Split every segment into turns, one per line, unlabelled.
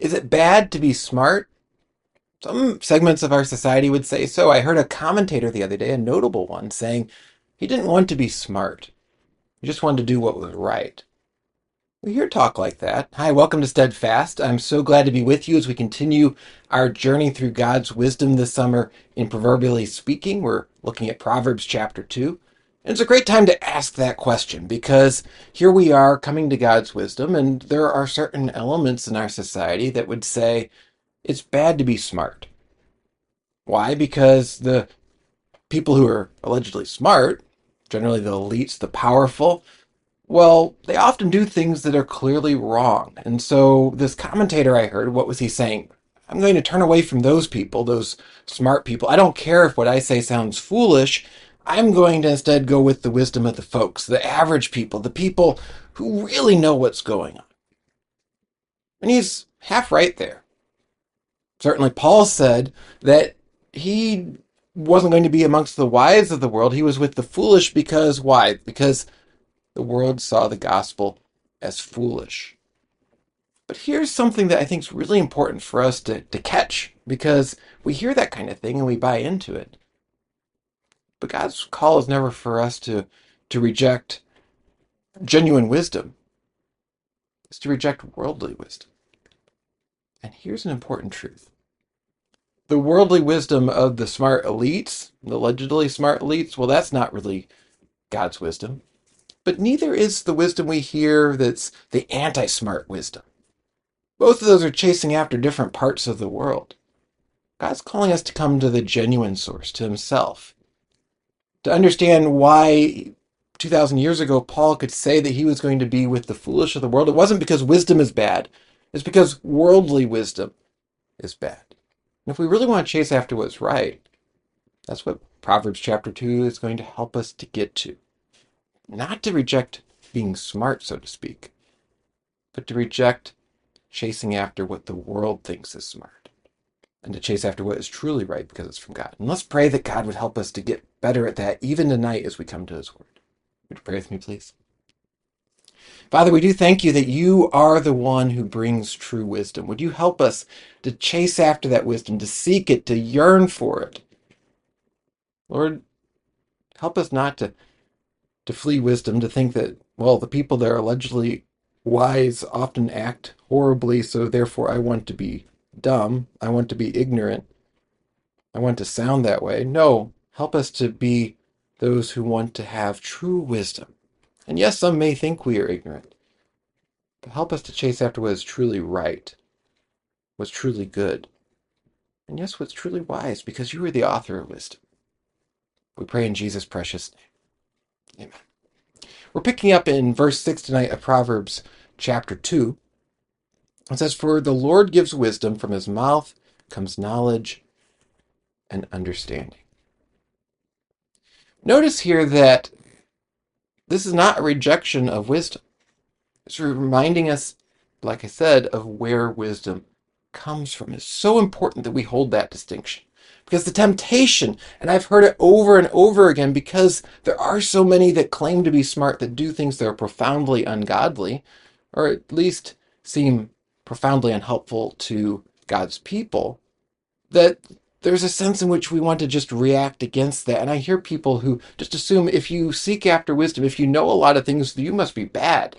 Is it bad to be smart? Some segments of our society would say so. I heard a commentator the other day, a notable one, saying he didn't want to be smart. He just wanted to do what was right. We hear talk like that. Hi, welcome to Steadfast. I'm so glad to be with you as we continue our journey through God's wisdom this summer in Proverbially Speaking. We're looking at Proverbs chapter 2. And it's a great time to ask that question because here we are coming to God's wisdom, and there are certain elements in our society that would say it's bad to be smart. Why? Because the people who are allegedly smart, generally the elites, the powerful, well, they often do things that are clearly wrong. And so this commentator I heard, what was he saying? I'm going to turn away from those people, those smart people. I don't care if what I say sounds foolish. I'm going to instead go with the wisdom of the folks, the average people, the people who really know what's going on. And he's half right there. Certainly Paul said that he wasn't going to be amongst the wise of the world. He was with the foolish because why? Because the world saw the gospel as foolish. But here's something that I think is really important for us to catch, because we hear that kind of thing and we buy into it. But God's call is never for us to reject genuine wisdom. It's to reject worldly wisdom. And here's an important truth. The worldly wisdom of the smart elites, the allegedly smart elites, well, that's not really God's wisdom. But neither is the wisdom we hear that's the anti-smart wisdom. Both of those are chasing after different parts of the world. God's calling us to come to the genuine source, to himself. To understand why 2,000 years ago Paul could say that he was going to be with the foolish of the world. It wasn't because wisdom is bad. It's because worldly wisdom is bad. And if we really want to chase after what's right, that's what Proverbs chapter 2 is going to help us to get to. Not to reject being smart, so to speak, but to reject chasing after what the world thinks is smart, and to chase after what is truly right because it's from God. And let's pray that God would help us to get better at that even tonight as we come to his word. Would you pray with me, please? Father, we do thank you that you are the one who brings true wisdom. Would you help us to chase after that wisdom, to seek it, to yearn for it? Lord, help us not to flee wisdom, to think that, well, the people that are allegedly wise often act horribly, so therefore I want to be dumb. I want to be ignorant. I want to sound that way. No, help us to be those who want to have true wisdom. And yes, some may think we are ignorant, but help us to chase after what is truly right, what's truly good, and yes, what's truly wise, because you are the author of wisdom. We pray in Jesus' precious name. Amen. We're picking up in verse 6 tonight of Proverbs chapter 2. It says, "For the Lord gives wisdom, from his mouth comes knowledge and understanding." Notice here that this is not a rejection of wisdom. It's reminding us, like I said, of where wisdom comes from. It's so important that we hold that distinction. Because the temptation, and I've heard it over and over again, because there are so many that claim to be smart that do things that are profoundly ungodly, or at least seem profoundly unhelpful to God's people, that there's a sense in which we want to just react against that. And I hear people who just assume if you seek after wisdom, if you know a lot of things, you must be bad.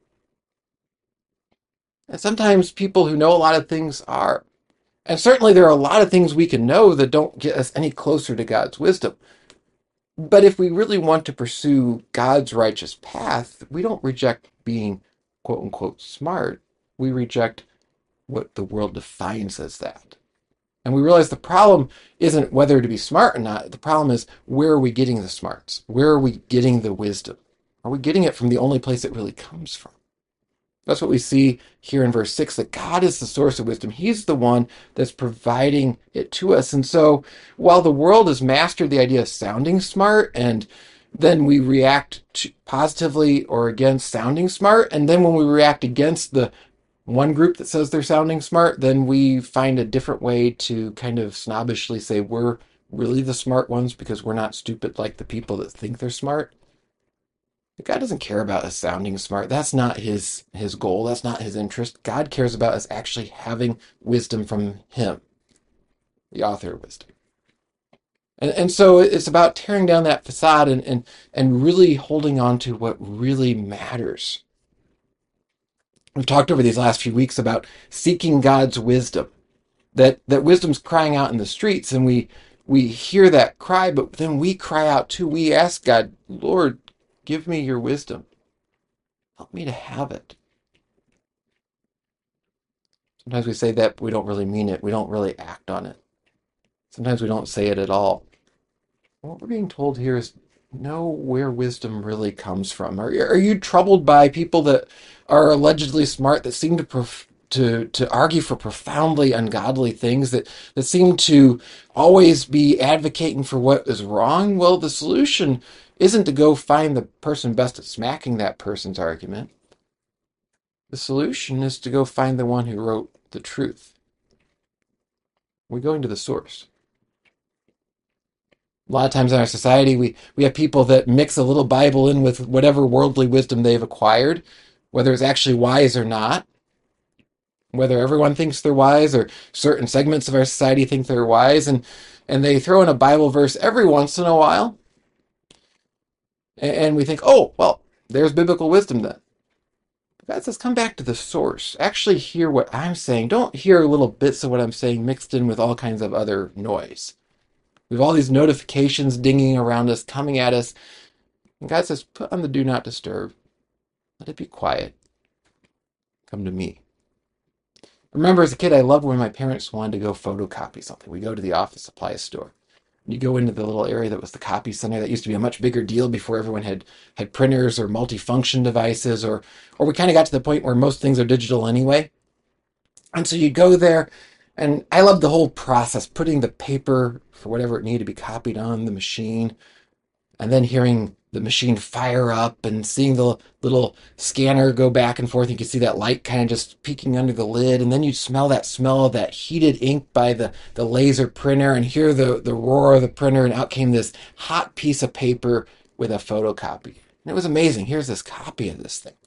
And sometimes people who know a lot of things are. And certainly there are a lot of things we can know that don't get us any closer to God's wisdom. But if we really want to pursue God's righteous path, we don't reject being quote unquote smart. We reject what the world defines as that. And we realize the problem isn't whether to be smart or not. The problem is, where are we getting the smarts? Where are we getting the wisdom? Are we getting it from the only place it really comes from? That's what we see here in verse 6, that God is the source of wisdom. He's the one that's providing it to us. And so while the world has mastered the idea of sounding smart, and then we react positively or against sounding smart, and then when we react against the one group that says they're sounding smart, then we find a different way to kind of snobbishly say we're really the smart ones because we're not stupid like the people that think they're smart. God doesn't care about us sounding smart. That's not his goal. That's not his interest. God cares about us actually having wisdom from him, the author of wisdom. And so it's about tearing down that facade and really holding on to what really matters. We've talked over these last few weeks about seeking God's wisdom. That wisdom's crying out in the streets, and we hear that cry, but then we cry out too. We ask God, Lord, give me your wisdom. Help me to have it. Sometimes we say that, but we don't really mean it. We don't really act on it. Sometimes we don't say it at all. What we're being told here is know where wisdom really comes from. Are you troubled by people that are allegedly smart that seem to argue for profoundly ungodly things that seem to always be advocating for what is wrong? Well, the solution isn't to go find the person best at smacking that person's argument. The solution is to go find the one who wrote the truth. We're going to the source. A lot of times in our society, we have people that mix a little Bible in with whatever worldly wisdom they've acquired, whether it's actually wise or not, whether everyone thinks they're wise or certain segments of our society think they're wise, and they throw in a Bible verse every once in a while, and we think, oh, well, there's biblical wisdom then. God says, come back to the source. Actually hear what I'm saying. Don't hear little bits of what I'm saying mixed in with all kinds of other noise. We have all these notifications dinging around us, coming at us. And God says, put on the do not disturb. Let it be quiet. Come to me. I remember as a kid, I loved when my parents wanted to go photocopy something. We go to the office supply store. You go into the little area that was the copy center. That used to be a much bigger deal before everyone had printers or multifunction devices, or we kind of got to the point where most things are digital anyway. And so you go there, and I loved the whole process, putting the paper for whatever it needed to be copied on the machine, and then hearing the machine fire up and seeing the little scanner go back and forth. You could see that light kind of just peeking under the lid, and then you'd smell of that heated ink by the laser printer and hear the roar of the printer, and out came this hot piece of paper with a photocopy. And it was amazing. Here's this copy of this thing.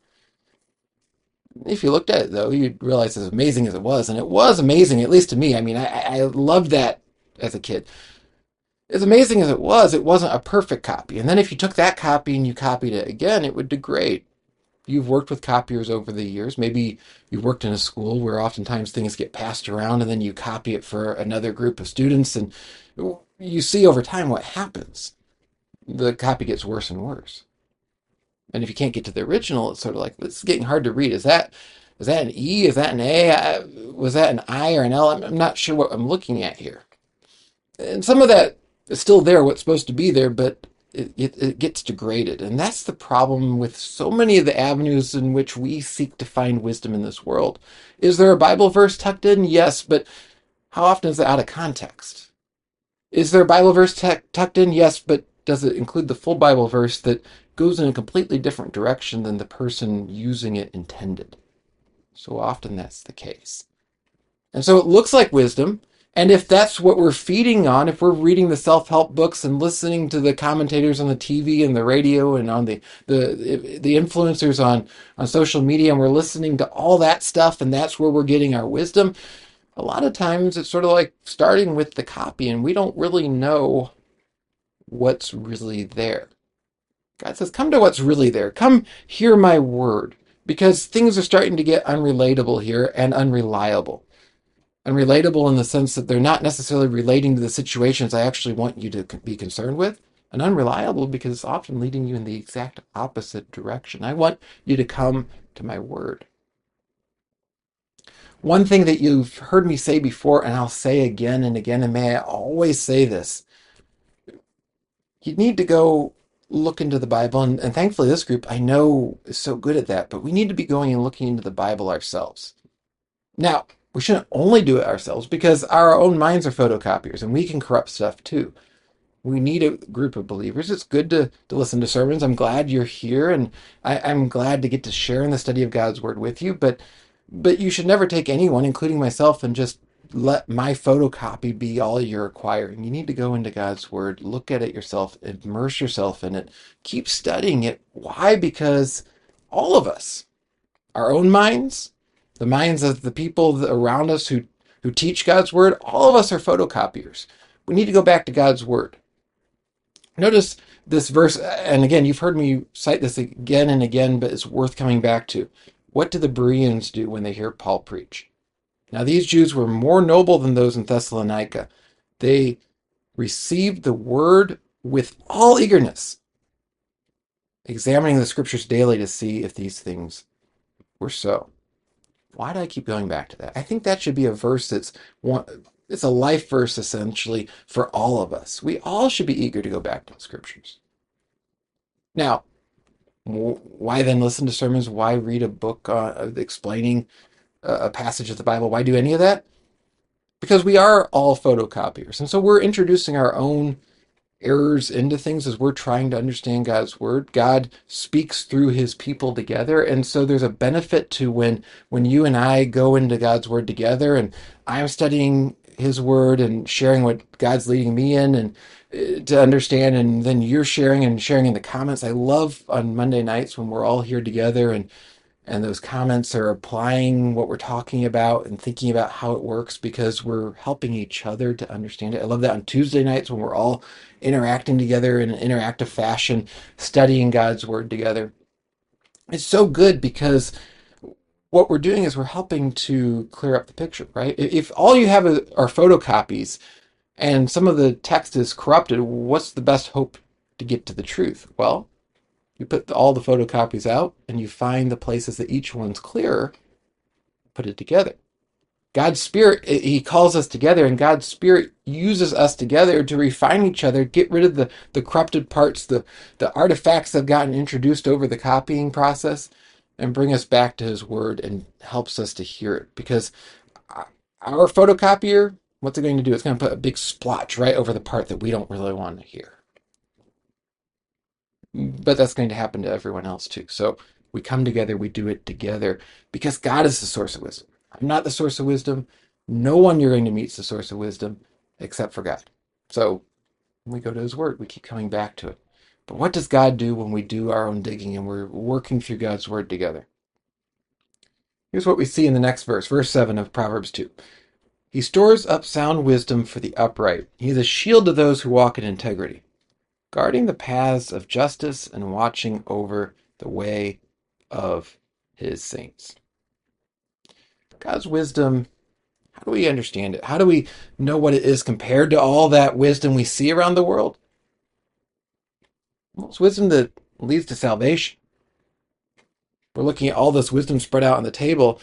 If you looked at it, though, you'd realize as amazing as it was, and it was amazing, at least to me. I mean, I loved that as a kid. As amazing as it wasn't a perfect copy. And then if you took that copy and you copied it again, it would degrade. You've worked with copiers over the years. Maybe you've worked in a school where oftentimes things get passed around and then you copy it for another group of students, and you see over time what happens. The copy gets worse and worse. And if you can't get to the original, it's sort of like, this is getting hard to read. Is that an E? Is that an A? Was that an I or an L? I'm not sure what I'm looking at here. And some of that is still there, what's supposed to be there, but it gets degraded. And that's the problem with so many of the avenues in which we seek to find wisdom in this world. Is there a Bible verse tucked in? Yes, but how often is it out of context? Is there a Bible verse tucked in? Yes, but does it include the full Bible verse that goes in a completely different direction than the person using it intended? So often that's the case. And so it looks like wisdom. And if that's what we're feeding on, if we're reading the self-help books and listening to the commentators on the TV and the radio and on the influencers on social media, and we're listening to all that stuff, and that's where we're getting our wisdom, a lot of times it's sort of like starting with the copy, and we don't really know what's really there. God says, come to what's really there. Come hear my word, because things are starting to get unrelatable here and unreliable. Unrelatable in the sense that they're not necessarily relating to the situations I actually want you to be concerned with, and unreliable because it's often leading you in the exact opposite direction. I want you to come to my word. One thing that you've heard me say before, and I'll say again and again, and may I always say this, you need to go look into the Bible, and thankfully this group I know is so good at that, but we need to be going and looking into the Bible ourselves. Now, we shouldn't only do it ourselves because our own minds are photocopiers and we can corrupt stuff too. We need a group of believers. It's good to listen to sermons. I'm glad you're here, and I'm glad to get to share in the study of God's word with you, but you should never take anyone, including myself, and just let my photocopy be all you're acquiring. You need to go into God's Word, look at it yourself, immerse yourself in it, keep studying it. Why? Because all of us, our own minds, the minds of the people around us who teach God's Word, all of us are photocopiers. We need to go back to God's Word. Notice this verse, and again, you've heard me cite this again and again, but it's worth coming back to. What do the Bereans do when they hear Paul preach? Now, these Jews were more noble than those in Thessalonica. They received the word with all eagerness, examining the scriptures daily to see if these things were so. Why do I keep going back to that? I think that should be a verse it's a life verse essentially for all of us. We all should be eager to go back to the scriptures. Now, why then listen to sermons? Why read a book explaining a passage of the Bible? Why do any of that? Because we are all photocopiers. And so we're introducing our own errors into things as we're trying to understand God's word. God speaks through his people together. And so there's a benefit to when you and I go into God's word together and I'm studying his word and sharing what God's leading me in and to understand, and then you're sharing in the comments. I love on Monday nights when we're all here together and those comments are applying what we're talking about and thinking about how it works because we're helping each other to understand it. I love that on Tuesday nights when we're all interacting together in an interactive fashion, studying God's word together. It's so good because what we're doing is we're helping to clear up the picture, right? If all you have are photocopies and some of the text is corrupted, what's the best hope to get to the truth? Well, you put all the photocopies out and you find the places that each one's clearer, put it together. God's Spirit, he calls us together, and God's Spirit uses us together to refine each other, get rid of the corrupted parts, the artifacts that have gotten introduced over the copying process, and bring us back to his word and helps us to hear it. Because our photocopier, what's it going to do? It's going to put a big splotch right over the part that we don't really want to hear. But that's going to happen to everyone else too. So we come together, we do it together because God is the source of wisdom. I'm not the source of wisdom. No one you're going to meet is the source of wisdom except for God. So when we go to his word, we keep coming back to it. But what does God do when we do our own digging and we're working through God's word together? Here's what we see in the next verse, verse 7 of Proverbs 2. He stores up sound wisdom for the upright. He is a shield to those who walk in integrity, guarding the paths of justice and watching over the way of his saints. God's wisdom, how do we understand it? How do we know what it is compared to all that wisdom we see around the world? Well, it's wisdom that leads to salvation. We're looking at all this wisdom spread out on the table.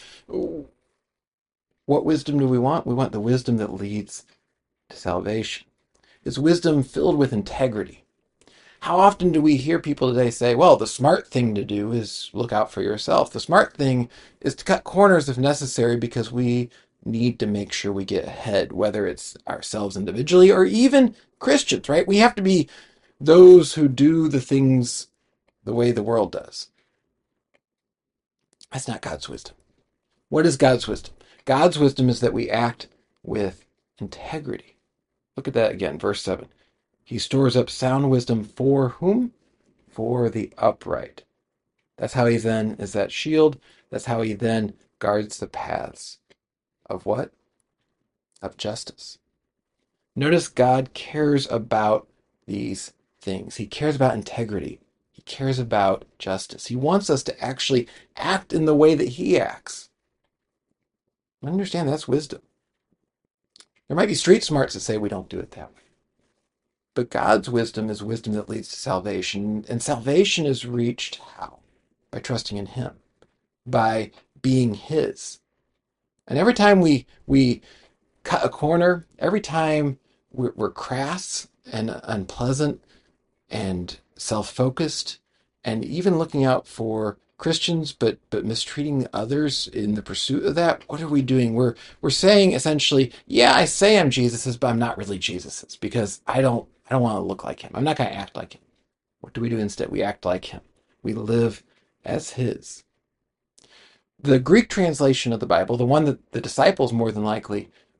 What wisdom do we want? We want the wisdom that leads to salvation. It's wisdom filled with integrity. How often do we hear people today say, well, the smart thing to do is look out for yourself. The smart thing is to cut corners if necessary because we need to make sure we get ahead, whether it's ourselves individually or even Christians, right? We have to be those who do the things the way the world does. That's not God's wisdom. What is God's wisdom? God's wisdom is that we act with integrity. Look at that again, verse 7. He stores up sound wisdom for whom? For the upright. That's how he then is that shield. That's how he then guards the paths of what? Of justice. Notice God cares about these things. He cares about integrity. He cares about justice. He wants us to actually act in the way that he acts. Understand that's wisdom. There might be street smarts that say we don't do it that way. But God's wisdom is wisdom that leads to salvation. And salvation is reached how? By trusting in him. By being his. And every time we cut a corner, every time we're crass and unpleasant and self-focused and even looking out for Christians but mistreating others in the pursuit of that, what are we doing? We're saying essentially, yeah, I say I'm Jesus's, but I'm not really Jesus's because I don't want to look like him. I'm not going to act like him. What do we do instead? We act like him. We live as his. The Greek translation of the Bible, the one that the disciples more than likely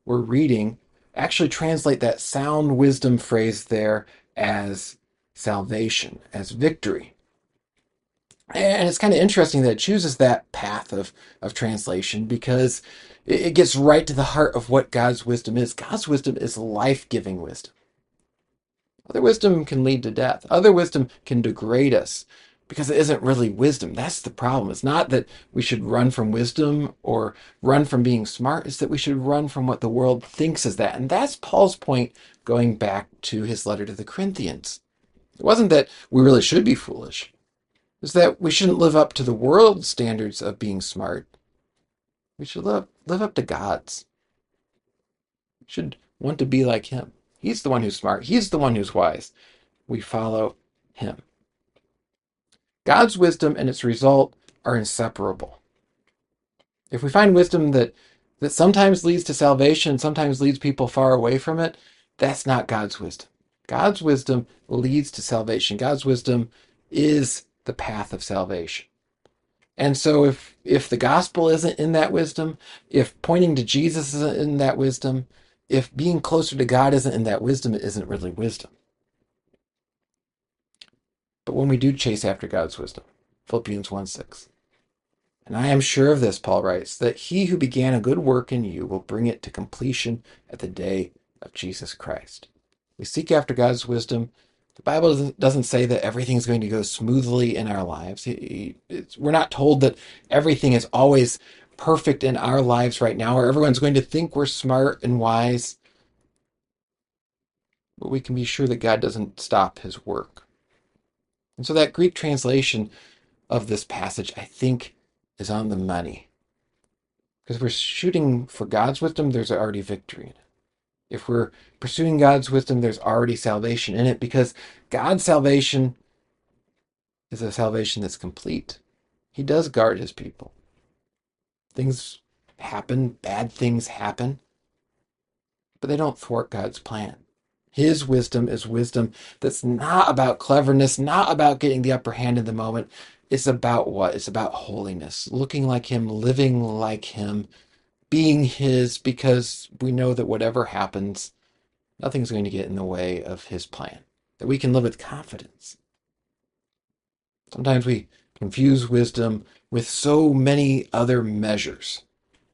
we're reading actually translate that sound wisdom phrase there as salvation, as victory. And it's kind of interesting that it chooses that path of translation because it gets right to the heart of what God's wisdom is. God's wisdom is life-giving wisdom. Other wisdom can lead to death. Other wisdom can degrade us because it isn't really wisdom. That's the problem. It's not that we should run from wisdom or run from being smart. It's that we should run from what the world thinks is that. And that's Paul's point going back to his letter to the Corinthians. It wasn't that we really should be foolish. It's that we shouldn't live up to the world's standards of being smart. We should live up to God's. We should want to be like him. He's the one who's smart. He's the one who's wise. We follow him. God's wisdom and its result are inseparable. If we find wisdom that sometimes leads to salvation, sometimes leads people far away from it, that's not God's wisdom. God's wisdom leads to salvation. God's wisdom is the path of salvation. And so if the gospel isn't in that wisdom, if pointing to Jesus isn't in that wisdom, if being closer to God isn't in that wisdom, it isn't really wisdom. But when we do chase after God's wisdom, Philippians 1:6, and I am sure of this, Paul writes, that he who began a good work in you will bring it to completion at the day of Jesus Christ. We seek after God's wisdom. The Bible doesn't say that everything's going to go smoothly in our lives. We're not told that everything is always perfect in our lives right now, or everyone's going to think we're smart and wise. But we can be sure that God doesn't stop his work. And so that Greek translation of this passage, I think, is on the money. Because if we're shooting for God's wisdom, there's already victory in it. If we're pursuing God's wisdom, there's already salvation in it, because God's salvation is a salvation that's complete. He does guard his people. Things happen, bad things happen, but they don't thwart God's plan. His wisdom is wisdom that's not about cleverness, not about getting the upper hand in the moment. It's about what? It's about holiness, looking like him, living like him, being his, because we know that whatever happens, nothing's going to get in the way of his plan, that we can live with confidence. Sometimes we confuse wisdom with so many other measures.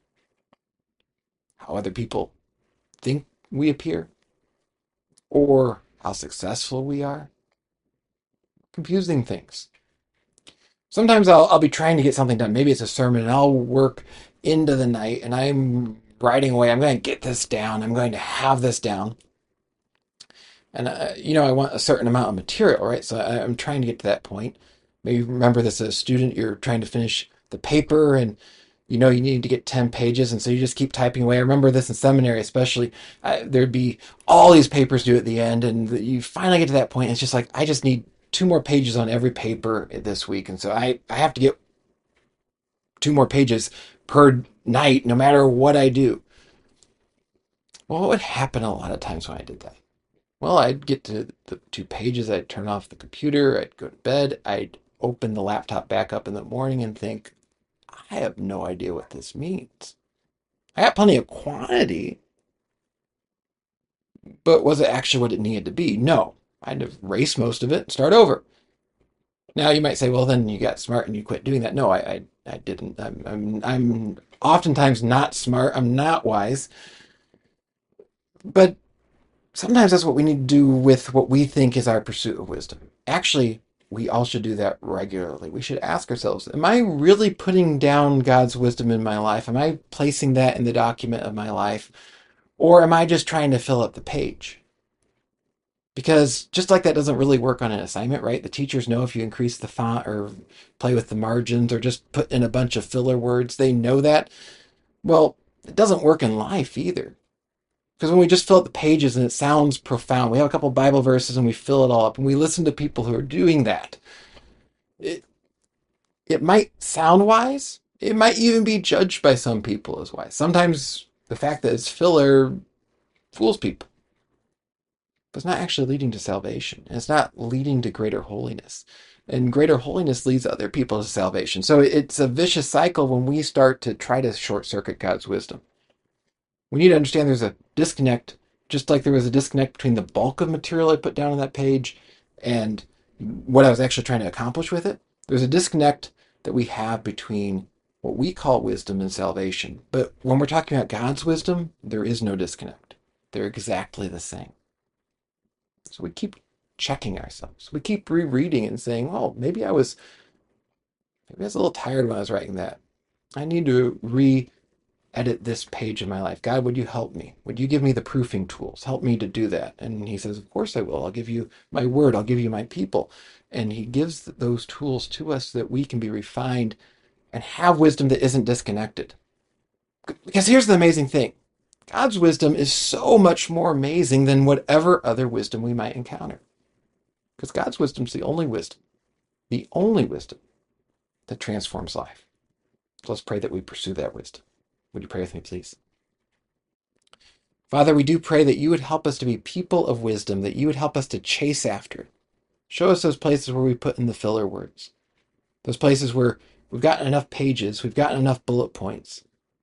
How other people think we appear, or how successful we are. Confusing things. Sometimes I'll be trying to get something done. Maybe it's a sermon, and I'll work into the night, and I'm writing away. I'm going to get this down. I'm going to have this down. And, I want a certain amount of material, right? So I'm trying to get to that point. Maybe remember this as a student, you're trying to finish the paper, and you need to get 10 pages, and so you just keep typing away. I remember this in seminary especially. There'd be all these papers due at the end, and you finally get to that point, and it's just like, I just need 2 more pages on every paper this week, and so I have to get 2 more pages per night, no matter what I do. Well, what would happen a lot of times when I did that? Well, I'd get to the 2 pages, I'd turn off the computer, I'd go to bed, I'd open the laptop back up in the morning and think, I have no idea what this means. I got plenty of quantity, but was it actually what it needed to be? No. I had to erase most of it and start over. Now you might say, well, then you got smart and you quit doing that. No, I didn't. I'm oftentimes not smart. I'm not wise. But sometimes that's what we need to do with what we think is our pursuit of wisdom. Actually, we all should do that regularly. We should ask ourselves, am I really putting down God's wisdom in my life? Am I placing that in the document of my life? Or am I just trying to fill up the page? Because just like that doesn't really work on an assignment, right? The teachers know if you increase the font or play with the margins or just put in a bunch of filler words, they know that. Well, it doesn't work in life either. Because when we just fill up the pages and it sounds profound, we have a couple Bible verses and we fill it all up, and we listen to people who are doing that. It might sound wise. It might even be judged by some people as wise. Sometimes the fact that it's filler fools people. But it's not actually leading to salvation. And it's not leading to greater holiness. And greater holiness leads other people to salvation. So it's a vicious cycle when we start to try to short circuit God's wisdom. We need to understand there's a disconnect, just like there was a disconnect between the bulk of material I put down on that page and what I was actually trying to accomplish with it. There's a disconnect that we have between what we call wisdom and salvation. But when we're talking about God's wisdom, there is no disconnect. They're exactly the same. So we keep checking ourselves. We keep rereading and saying, oh, maybe I was a little tired when I was writing that. I need to edit this page of my life. God, would you help me? Would you give me the proofing tools? Help me to do that. And he says, of course I will. I'll give you my word. I'll give you my people. And he gives those tools to us so that we can be refined and have wisdom that isn't disconnected. Because here's the amazing thing. God's wisdom is so much more amazing than whatever other wisdom we might encounter. Because God's wisdom is the only wisdom that transforms life. So let's pray that we pursue that wisdom. Would you pray with me, please? Father, we do pray that you would help us to be people of wisdom, that you would help us to chase after it. Show us those places where we put in the filler words, those places where we've gotten enough pages, we've gotten enough bullet points,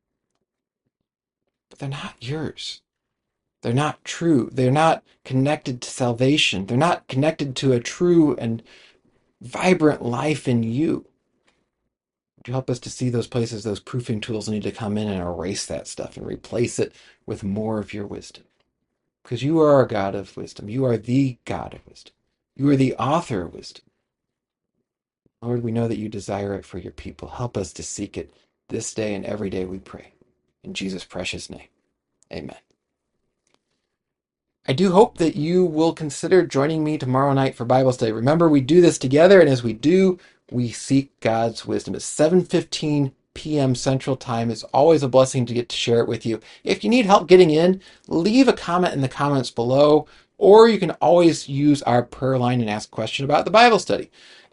but they're not yours. They're not true. They're not connected to salvation. They're not connected to a true and vibrant life in you. Would you help us to see those places, those proofing tools need to come in and erase that stuff and replace it with more of your wisdom? Because you are a God of wisdom. You are the God of wisdom. You are the author of wisdom. Lord, we know that you desire it for your people. Help us to seek it this day and every day, we pray. In Jesus' precious name, amen. I do hope that you will consider joining me tomorrow night for Bible study. Remember, we do this together, and as we do, we seek God's wisdom. It's 7:15 p.m. Central Time. It's always a blessing to get to share it with you. If you need help getting in, leave a comment in the comments below, or you can always use our prayer line and ask a question about the Bible study.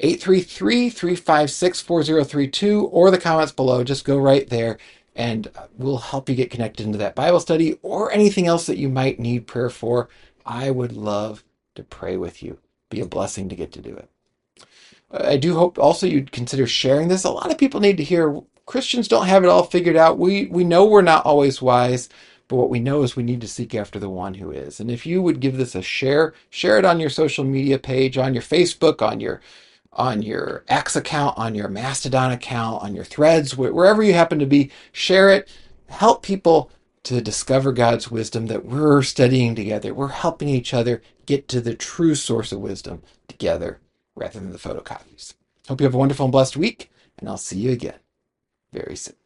833-356-4032, or the comments below. Just go right there, and we'll help you get connected into that Bible study or anything else that you might need prayer for. I would love to pray with you. Be a blessing to get to do it. I do hope also you'd consider sharing this. A lot of people need to hear Christians don't have it all figured out. We know we're not always wise, but what we know is we need to seek after the one who is. And if you would give this a share it on your social media page, on your Facebook, on your X account, on your Mastodon account, on your Threads, wherever you happen to be, share it. Help people to discover God's wisdom that we're studying together. We're helping each other get to the true source of wisdom together rather than the photocopies. Hope you have a wonderful and blessed week, and I'll see you again very soon.